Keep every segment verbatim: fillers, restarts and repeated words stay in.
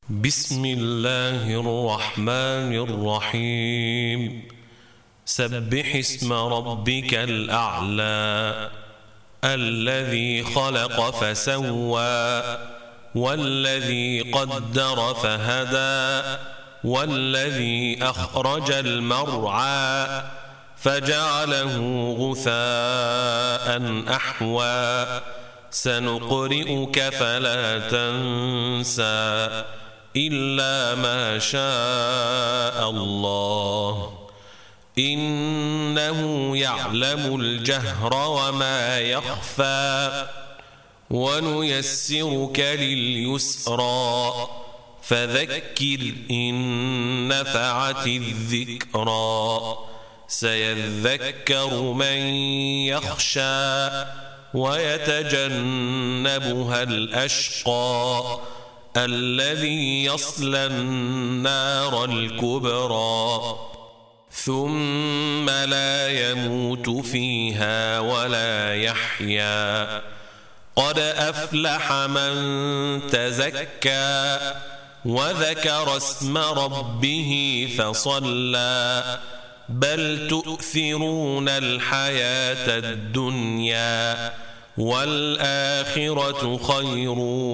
بسم الله الرحمن الرحيم. سبح اسم ربك الأعلى الذي خلق فسوى والذي قدر فهدى والذي أخرج المرعى فجعله غثاء أحوى سنقرئك فلا تنسى إلا ما شاء الله إنه يعلم الجهر وما يخفى ونيسرك لليسرى فذكر إن نفعت الذكرى سيذكر من يخشى ويتجنبها الأشقى الذي يصلى النار الكبرى ثم لا يموت فيها ولا يحيا قد أفلح من تزكى وذكر اسم ربه فصلى بل تؤثرون الحياة الدنيا والآخرة خير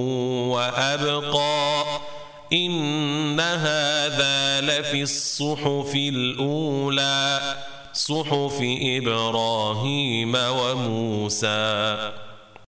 وأبقى إن هذا لفي الصحف الأولى صحف إبراهيم وموسى.